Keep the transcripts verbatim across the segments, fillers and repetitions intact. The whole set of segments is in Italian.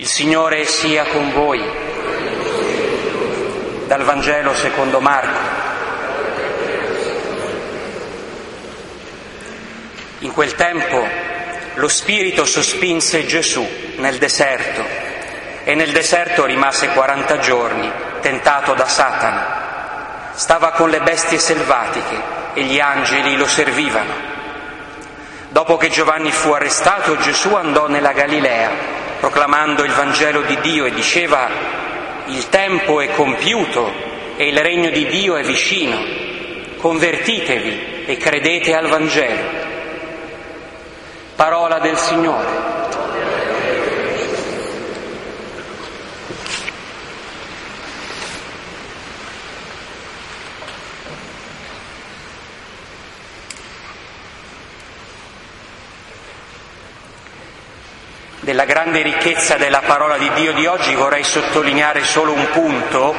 Il Signore sia con voi. Dal Vangelo secondo Marco. In quel tempo lo Spirito sospinse Gesù nel deserto e nel deserto rimase quaranta giorni, tentato da Satana. Stava con le bestie selvatiche e gli angeli lo servivano. Dopo che Giovanni fu arrestato, Gesù andò nella Galilea, proclamando il Vangelo di Dio, e diceva: il tempo è compiuto e il regno di Dio è vicino. Convertitevi e credete al Vangelo. Parola del Signore. Della grande ricchezza della parola di Dio di oggi vorrei sottolineare solo un punto,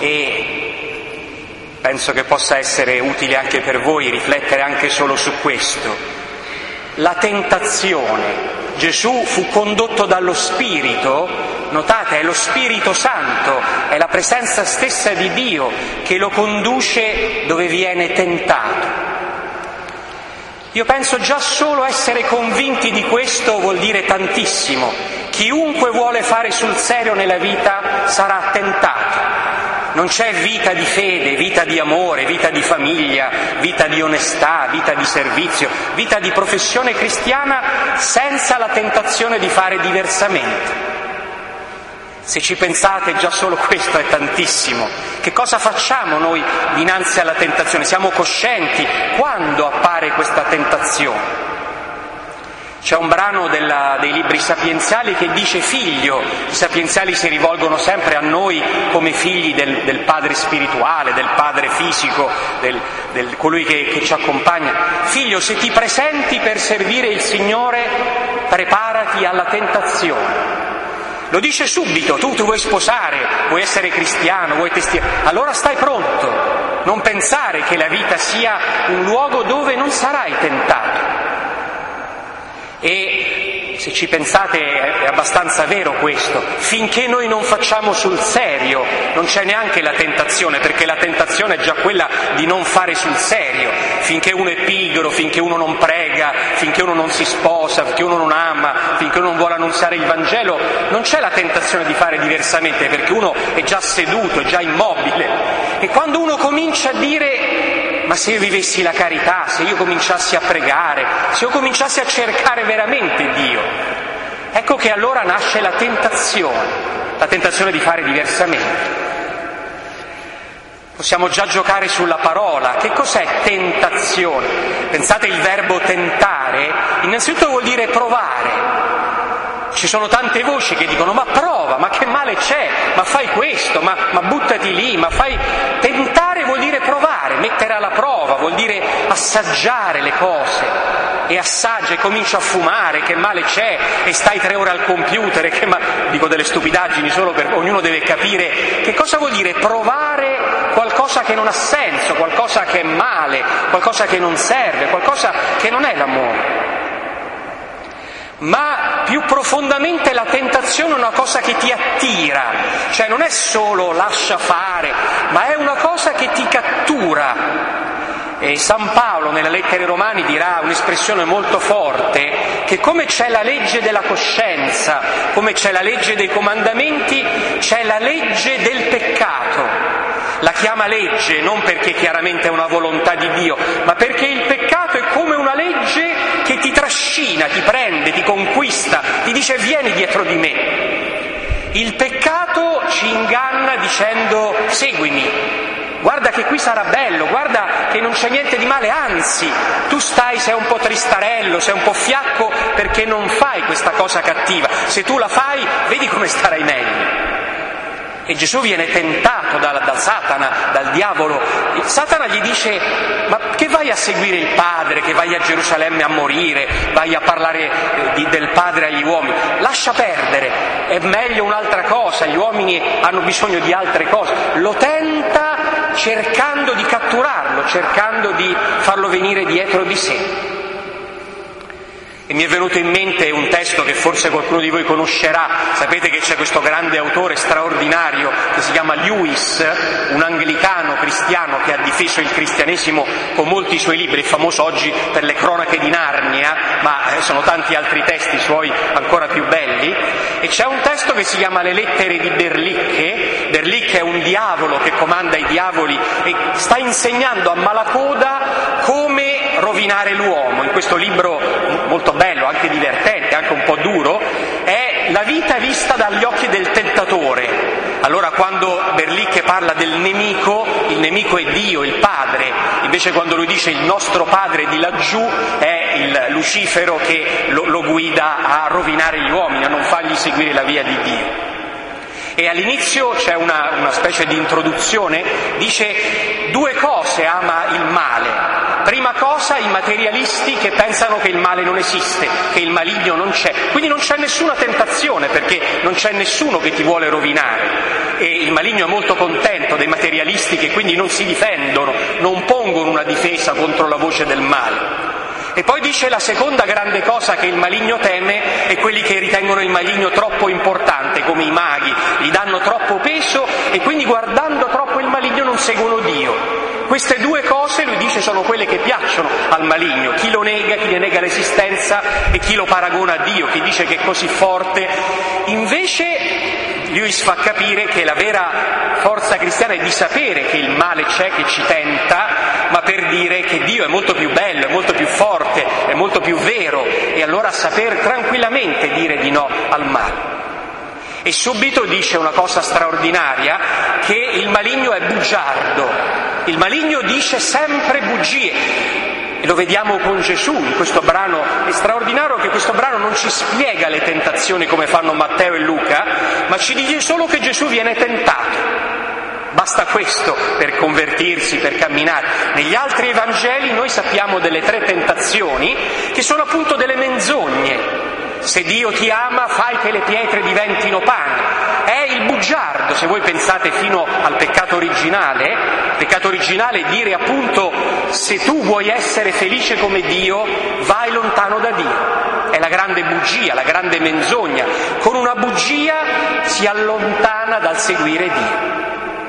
e penso che possa essere utile anche per voi riflettere anche solo su questo. La tentazione. Gesù fu condotto dallo Spirito, notate, è lo Spirito Santo, è la presenza stessa di Dio che lo conduce dove viene tentato. Io penso già solo essere convinti di questo vuol dire tantissimo. Chiunque vuole fare sul serio nella vita sarà tentato. Non c'è vita di fede, vita di amore, vita di famiglia, vita di onestà, vita di servizio, vita di professione cristiana senza la tentazione di fare diversamente. Se ci pensate, già solo questo è tantissimo. Che cosa facciamo noi dinanzi alla tentazione? Siamo coscienti quando appare questa tentazione? C'è un brano della, dei libri sapienziali che dice: figlio. I sapienziali si rivolgono sempre a noi come figli del, del padre spirituale, del padre fisico, del, del colui che, che ci accompagna. Figlio, se ti presenti per servire il Signore, preparati alla tentazione. Lo dice subito: tu ti vuoi sposare, vuoi essere cristiano, vuoi testimoniare, allora stai pronto. Non pensare che la vita sia un luogo dove non sarai tentato. E se ci pensate è abbastanza vero questo. Finché noi non facciamo sul serio non c'è neanche la tentazione, perché la tentazione è già quella di non fare sul serio. Finché uno è pigro, finché uno non prega, finché uno non si sposa, finché uno non ama, finché uno non vuole annunziare il Vangelo, non c'è la tentazione di fare diversamente, perché uno è già seduto, è già immobile. E quando uno comincia a dire: ma se io vivessi la carità, se io cominciassi a pregare, se io cominciassi a cercare veramente Dio, ecco che allora nasce la tentazione, la tentazione di fare diversamente. Possiamo già giocare sulla parola. Che cos'è tentazione? Pensate, il verbo tentare innanzitutto vuol dire provare. Ci sono tante voci che dicono: ma prova, ma che male c'è, ma fai questo, ma, ma buttati lì, ma fai... Tentare vuol dire provare, mettere alla prova, vuol dire assaggiare le cose. E assaggia e comincia a fumare, che male c'è, e stai tre ore al computer, e che ma... dico delle stupidaggini solo per ognuno deve capire che cosa vuol dire provare qualcosa che non ha senso, qualcosa che è male, qualcosa che non serve, qualcosa che non è l'amore. Ma più profondamente la tentazione è una cosa che ti attira, cioè non è solo lascia fare, ma è una cosa che ti cattura. E San Paolo nella lettera ai Romani dirà un'espressione molto forte, che come c'è la legge della coscienza, come c'è la legge dei comandamenti, c'è la legge del peccato. La chiama legge non perché chiaramente è una volontà di Dio, ma perché il peccato è come una legge che ti trascina, ti prende, ti conquista, ti dice: vieni dietro di me. Il peccato ci inganna dicendo: seguimi, guarda che qui sarà bello, guarda che non c'è niente di male, anzi, tu stai, sei un po' tristarello, sei un po' fiacco perché non fai questa cosa cattiva. Se tu la fai, vedi come starai meglio. E Gesù viene tentato da, da Satana, dal diavolo. Satana gli dice: ma che vai a seguire il Padre, che vai a Gerusalemme a morire, vai a parlare eh, di, del Padre agli uomini? Lascia perdere, è meglio un'altra cosa, gli uomini hanno bisogno di altre cose. Lo tenta cercando di catturarlo, cercando di farlo venire dietro di sé. E mi è venuto in mente un testo che forse qualcuno di voi conoscerà. Sapete che c'è questo grande autore straordinario che si chiama Lewis, un anglicano cristiano che ha difeso il cristianesimo con molti suoi libri, è famoso oggi per le cronache di Narnia, ma sono tanti altri testi suoi ancora più belli. E c'è un testo che si chiama Le lettere di Berlicche. Berlicche è un diavolo che comanda i diavoli e sta insegnando a malacoda come rovinare l'uomo. In questo libro molto bello, anche divertente, anche un po' duro, è la vita vista dagli occhi del tentatore. Allora quando Berlicche parla del nemico, il nemico è Dio, il Padre, invece quando lui dice il nostro Padre di laggiù è il Lucifero che lo, lo guida a rovinare gli uomini, a non fargli seguire la via di Dio. E all'inizio c'è una, una specie di introduzione, dice due cose ama il male. Prima cosa, i materialisti che pensano che il male non esiste, che il maligno non c'è, quindi non c'è nessuna tentazione perché non c'è nessuno che ti vuole rovinare. E il maligno è molto contento dei materialisti che quindi non si difendono, non pongono una difesa contro la voce del male. E poi dice la seconda grande cosa che il maligno teme è quelli che ritengono il maligno troppo importante, come i maghi, gli danno troppo peso e quindi guardando troppo il maligno non seguono Dio. Queste due cose, lui dice, sono quelle che piacciono al maligno, chi lo nega, chi ne nega l'esistenza e chi lo paragona a Dio, chi dice che è così forte. Invece Lewis fa capire che la vera forza cristiana è di sapere che il male c'è, che ci tenta, ma per dire che Dio è molto più bello, è molto più forte, è molto più vero, e allora saper tranquillamente dire di no al male. E subito dice una cosa straordinaria, che il maligno è bugiardo, il maligno dice sempre bugie. E lo vediamo con Gesù in questo brano. È straordinario che questo brano non ci spiega le tentazioni come fanno Matteo e Luca, ma ci dice solo che Gesù viene tentato. Basta questo per convertirsi, per camminare. Negli altri Evangeli noi sappiamo delle tre tentazioni che sono appunto delle menzogne. Se Dio ti ama, fai che le pietre diventino pane. È il bugiardo, se voi pensate fino al peccato originale. Il peccato originale è dire appunto: se tu vuoi essere felice come Dio, vai lontano da Dio. È la grande bugia, la grande menzogna. Con una bugia si allontana dal seguire Dio.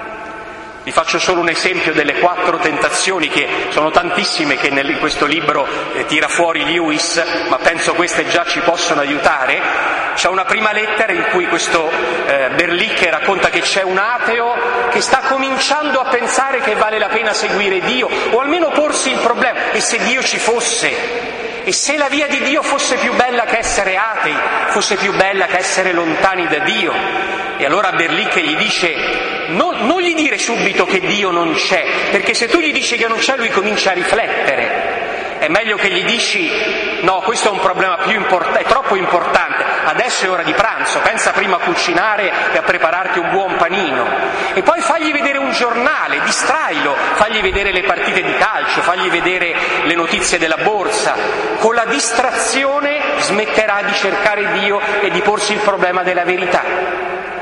Vi faccio solo un esempio delle quattro tentazioni, che sono tantissime che in questo libro eh, tira fuori Lewis, ma penso queste già ci possono aiutare. C'è una prima lettera in cui questo eh, Berlicche racconta che c'è un ateo che sta cominciando a pensare che vale la pena seguire Dio, o almeno porsi il problema: e se Dio ci fosse? E se la via di Dio fosse più bella che essere atei, fosse più bella che essere lontani da Dio? E allora Berlicche gli dice: non, non gli dire subito che Dio non c'è, perché se tu gli dici che non c'è, lui comincia a riflettere. È meglio che gli dici: no, questo è un problema più importante, è troppo importante, adesso è ora di pranzo, pensa prima a cucinare e a prepararti un buon panino. E poi fagli vedere un giornale, distrailo, fagli vedere le partite di calcio, fagli vedere le notizie della borsa. Con la distrazione smetterà di cercare Dio e di porsi il problema della verità.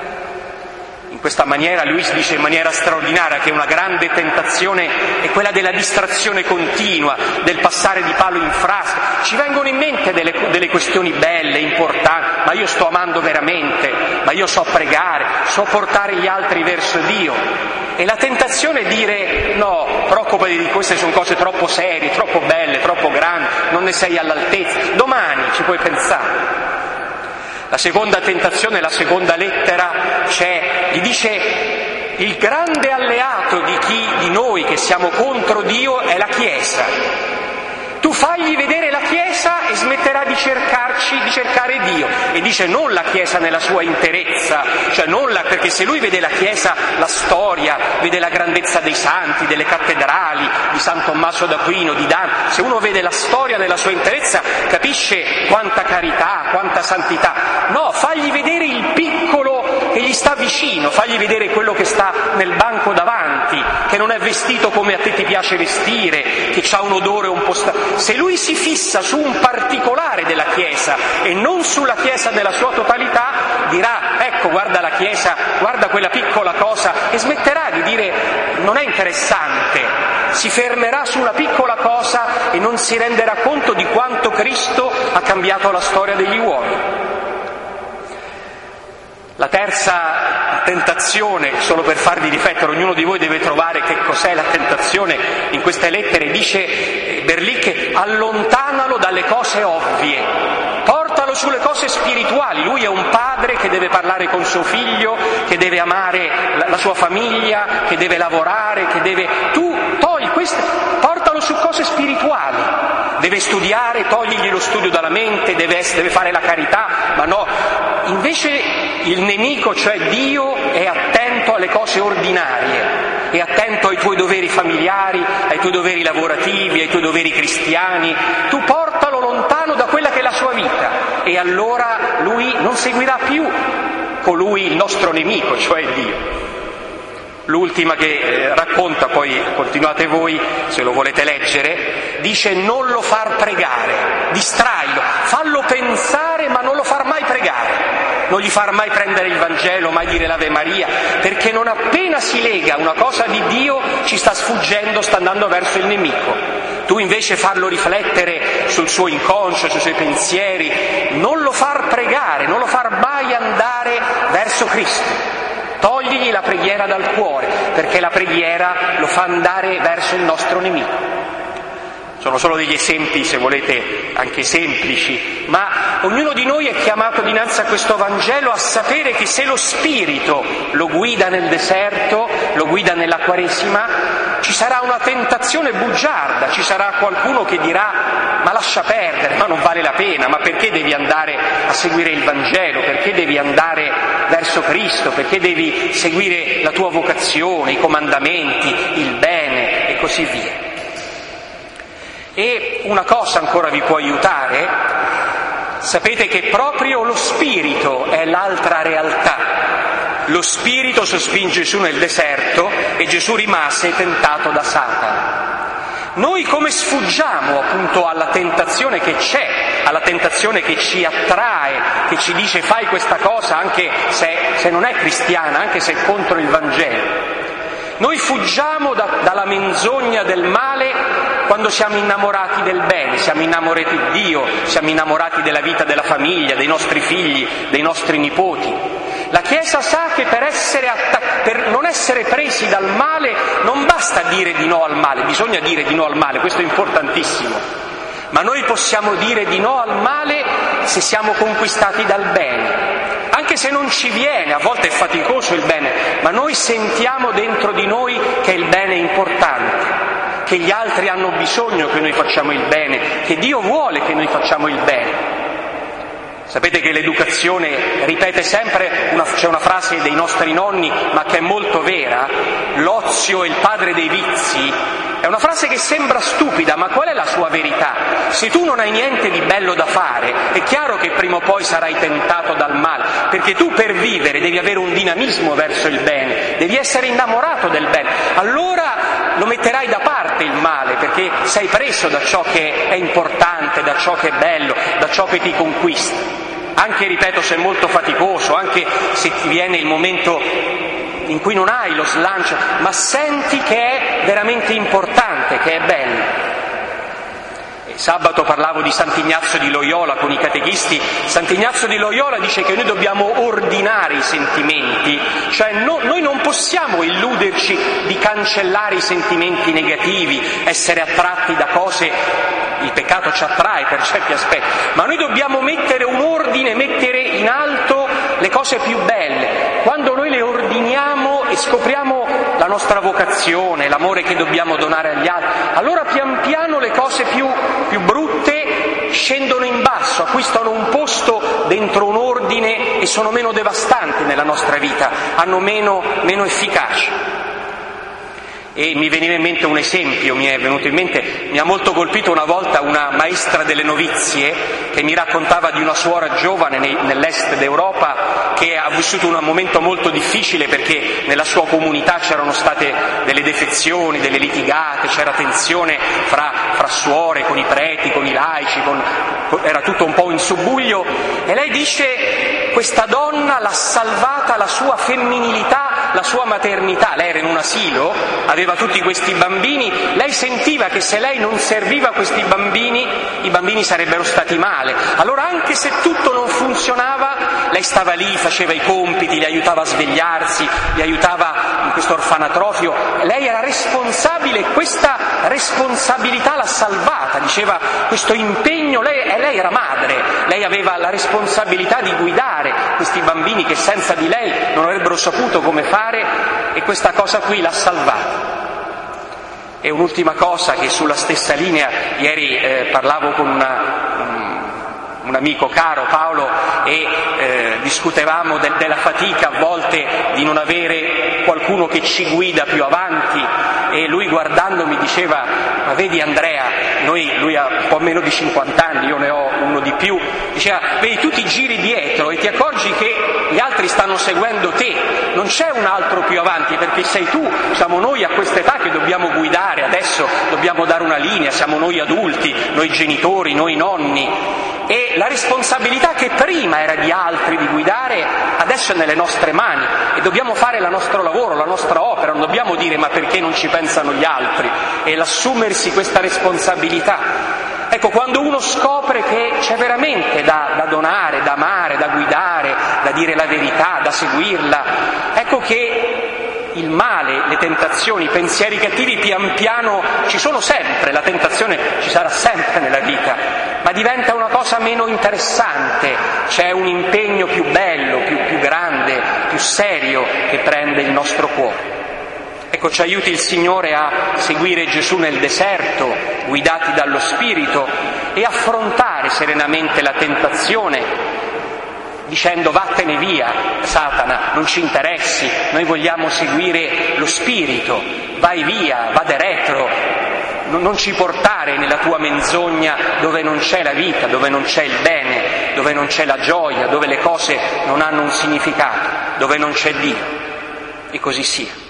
In questa maniera Luis dice in maniera straordinaria che una grande tentazione è quella della distrazione continua, del passare di palo in frasca. Ci vengono in mente delle, delle questioni belle, importanti: ma io sto amando veramente, ma io so pregare, so portare gli altri verso Dio. E la tentazione è dire: no, preoccupati di queste, sono cose troppo serie, troppo belle, troppo grandi, non ne sei all'altezza, domani ci puoi pensare. La seconda tentazione, la seconda lettera, c'è, gli dice: il grande alleato di chi di noi che siamo contro Dio è la Chiesa. Tu fagli vedere la Chiesa e smetterà di cercarci, di cercare Dio. E dice non la Chiesa nella sua interezza, cioè non la, perché se lui vede la Chiesa, la storia, vede la grandezza dei santi, delle cattedrali, di San Tommaso d'Aquino, di Dante, se uno vede la storia nella sua interezza capisce quanta carità, quanta santità. No, fagli vedere il piccolo che gli sta sta vicino, fagli vedere quello che sta nel banco davanti, che non è vestito come a te ti piace vestire, che ha un odore un po' strano. Se lui si fissa su un particolare della Chiesa e non sulla Chiesa nella sua totalità, dirà: ecco, guarda la Chiesa, guarda quella piccola cosa, e smetterà di dire non è interessante, si fermerà su una piccola cosa e non si renderà conto di quanto Cristo ha cambiato la storia degli uomini. La terza tentazione, solo per farvi riflettere, ognuno di voi deve trovare che cos'è la tentazione in queste lettere, dice Berlicche: allontanalo dalle cose ovvie, portalo sulle cose spirituali. Lui è un padre che deve parlare con suo figlio, che deve amare la, la sua famiglia, che deve lavorare, che deve... Tu togli questo, portalo su cose spirituali. Deve studiare, togligli lo studio dalla mente, deve, deve fare la carità, ma no. Invece il nemico, cioè Dio, è attento alle cose ordinarie, è attento ai tuoi doveri familiari, ai tuoi doveri lavorativi, ai tuoi doveri cristiani. Tu portalo lontano da quella che è la sua vita e allora lui non seguirà più colui, il nostro nemico, cioè Dio. L'ultima che eh, racconta, poi continuate voi se lo volete leggere, dice: non lo far pregare, distrailo, fallo pensare ma non lo far mai pregare, non gli far mai prendere il Vangelo, mai dire l'Ave Maria, perché non appena si lega una cosa di Dio ci sta sfuggendo, sta andando verso il nemico. Tu invece farlo riflettere sul suo inconscio, sui suoi pensieri, non lo far pregare, non lo far mai andare verso Cristo. Togligli la preghiera dal cuore, perché la preghiera lo fa andare verso il nostro nemico. Sono solo degli esempi, se volete, anche semplici, ma ognuno di noi è chiamato dinanzi a questo Vangelo a sapere che se lo Spirito lo guida nel deserto, lo guida nella Quaresima, ci sarà una tentazione bugiarda, ci sarà qualcuno che dirà: ma lascia perdere, ma non vale la pena, ma perché devi andare a seguire il Vangelo, perché devi andare verso Cristo, perché devi seguire la tua vocazione, i comandamenti, il bene e così via. E una cosa ancora vi può aiutare: sapete che proprio lo Spirito è l'altra realtà. Lo Spirito sospinge Gesù nel deserto e Gesù rimase tentato da Satana. Noi come sfuggiamo appunto alla tentazione che c'è, alla tentazione che ci attrae, che ci dice fai questa cosa anche se, se non è cristiana, anche se è contro il Vangelo. Noi fuggiamo da, dalla menzogna del male quando siamo innamorati del bene, siamo innamorati di Dio, siamo innamorati della vita della famiglia, dei nostri figli, dei nostri nipoti. La Chiesa sa che per, essere attac- per non essere presi dal male non basta dire di no al male, bisogna dire di no al male, questo è importantissimo. Ma noi possiamo dire di no al male se siamo conquistati dal bene. Anche se non ci viene, a volte è faticoso il bene, ma noi sentiamo dentro di noi che il bene è importante, che gli altri hanno bisogno che noi facciamo il bene, che Dio vuole che noi facciamo il bene. Sapete che l'educazione ripete sempre, una, c'è una frase dei nostri nonni, ma che è molto vera: l'ozio è il padre dei vizi. È una frase che sembra stupida, ma qual è la sua verità? Se tu non hai niente di bello da fare, è chiaro che prima o poi sarai tentato dal male, perché tu per vivere devi avere un dinamismo verso il bene, devi essere innamorato del bene. Allora lo metterai da parte il male, perché sei preso da ciò che è importante, da ciò che è bello, da ciò che ti conquista. Anche, ripeto, se è molto faticoso, anche se ti viene il momento in cui non hai lo slancio, ma senti che è veramente importante, che è bello. Sabato parlavo di Sant'Ignazio di Loyola con i catechisti. Sant'Ignazio di Loyola dice che noi dobbiamo ordinare i sentimenti, cioè no, noi non possiamo illuderci di cancellare i sentimenti negativi, essere attratti da cose, il peccato ci attrae per certi aspetti, ma noi dobbiamo mettere un ordine, mettere in alto le cose più belle. Quando noi le ordiniamo e scopriamo la nostra vocazione, l'amore che dobbiamo donare agli altri, allora pian piano le cose più, più brutte scendono in basso, acquistano un posto dentro un ordine e sono meno devastanti nella nostra vita, hanno meno, meno efficacia. E mi veniva in mente un esempio, mi è venuto in mente, mi ha molto colpito una volta una maestra delle novizie che mi raccontava di una suora giovane nei, nell'est d'Europa che ha vissuto un momento molto difficile perché nella sua comunità c'erano state delle defezioni, delle litigate, c'era tensione fra, fra suore, con i preti, con i laici, con, con, era tutto un po' in subbuglio, e lei dice: questa donna l'ha salvata la sua femminilità, la sua maternità. Lei era in un asilo, aveva tutti questi bambini, lei sentiva che se lei non serviva questi bambini, i bambini sarebbero stati male. Allora, anche se tutto non funzionava, lei stava lì, faceva i compiti, li aiutava a svegliarsi, li aiutava in questo orfanatrofio. Lei era responsabile, questa responsabilità l'ha salvata, diceva questo impegno, lei, lei era madre, lei aveva la responsabilità di guidare questi bambini che senza di lei non avrebbero saputo come fare, e questa cosa qui l'ha salvata. E un'ultima cosa che sulla stessa linea, ieri eh, parlavo con una, un, un amico caro, Paolo, e eh, discutevamo de, della fatica a volte di non avere qualcuno che ci guida più avanti, e lui guardandomi diceva: ma vedi Andrea, noi, lui ha un po' meno di cinquanta anni, io ne ho uno di più, diceva: vedi, tu ti giri dietro e ti accorgi che gli altri stanno seguendo te, non c'è un altro più avanti, perché sei tu, siamo noi a quest'età che dobbiamo guidare, adesso dobbiamo dare una linea, siamo noi adulti, noi genitori, noi nonni, e la responsabilità che prima era di altri di guidare adesso è nelle nostre mani, e dobbiamo fare il nostro lavoro, la nostra opera, non dobbiamo dire ma perché non ci pensano gli altri, e l'assumersi questa responsabilità. Ecco, quando uno scopre che c'è veramente da, da donare, da amare, da guidare, da dire la verità, da seguirla, ecco che il male, le tentazioni, i pensieri cattivi pian piano ci sono sempre, la tentazione ci sarà sempre nella vita, ma diventa una cosa meno interessante, c'è un impegno più bello, più, più grande, più serio che prende il nostro cuore. Ecco, ci aiuti il Signore a seguire Gesù nel deserto, guidati dallo Spirito, e affrontare serenamente la tentazione, dicendo: vattene via, Satana, non ci interessi, noi vogliamo seguire lo Spirito, vai via, vade retro, non ci portare nella tua menzogna dove non c'è la vita, dove non c'è il bene, dove non c'è la gioia, dove le cose non hanno un significato, dove non c'è Dio. E così sia.